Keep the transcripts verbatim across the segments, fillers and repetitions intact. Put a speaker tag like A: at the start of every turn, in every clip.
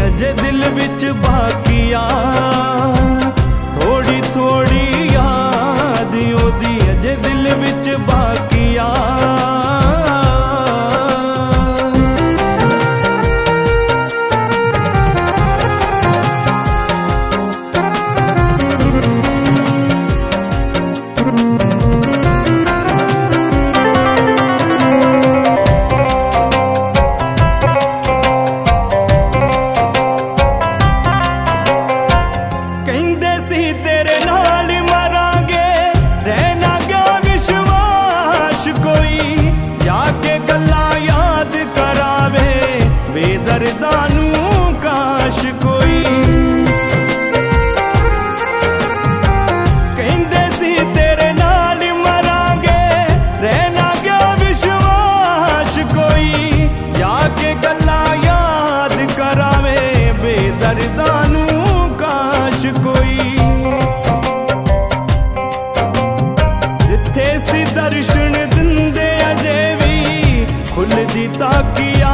A: अजे दिल विच बाकिया, थोड़ी थोड़ी याद ओदी अजे दिल विच बाकिया। तेरे नाल मरांगे रहना क्या विश्वास कोई, जाके गल्ला याद करावे बेदर्दानू काश कोई। कहंदे सी तेरे नाल मरांगे रहना क्या विश्वास कोई, जाके गल्ला याद करावे बेदर्दानू काश कोई। दर्शन दिंदे अजे भी खुलदी ताकिया,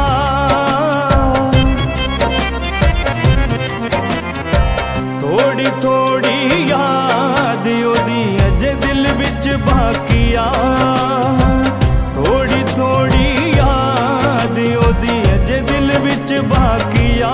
A: थोड़ी थोड़ी याद ओदी अजे दिल विच बाकिया, थोड़ी थोड़ी याद ओदी अजे दिल विच बाकिया।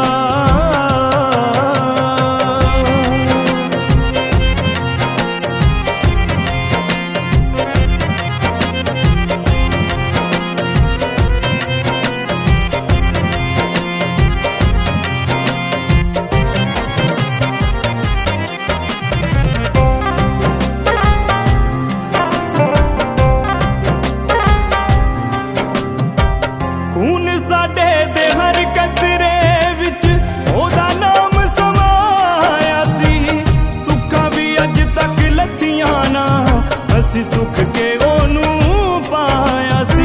A: खून साडे दे हर कतरे विच ओदा नाम समाया सी, सुखा भी अज तक लथियां ना असी सुख के ओनू पाया सी।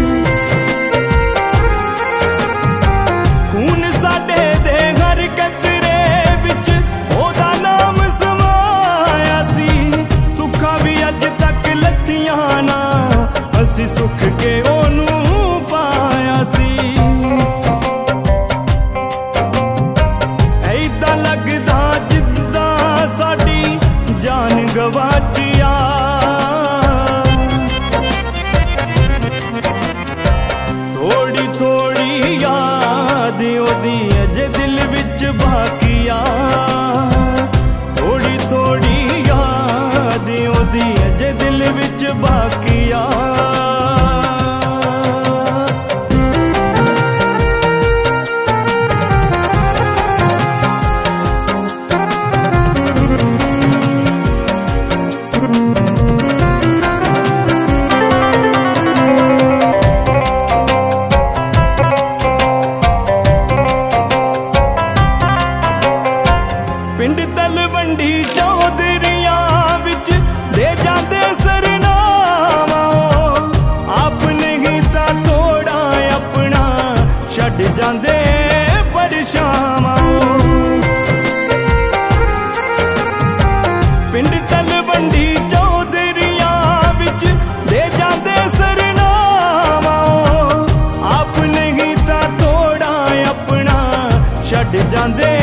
A: खून साडे दे हर कतरे विच ओदा नाम समाया सी, सुखा भी अज तक लथियां ना असी सुख के ओनू पाया सी। ऐदा लगदा जिद्दां साडी जान गवाचिया, थोड़ी थोड़ी याद ओदी अजे दिल विच बाकिया, थोड़ी थोड़ी याद ओदी अजे दिल विच बाकिया। पिंड तलवंडी चौधरिया विच दे जाते सरनामा, आपने ही ता थोड़ा अपना छड़ जाते परछावां। पिंड तलवंडी चौधरिया विच दे जाते सरनामा, आपने ही ता थोड़ा अपना छड़ जाते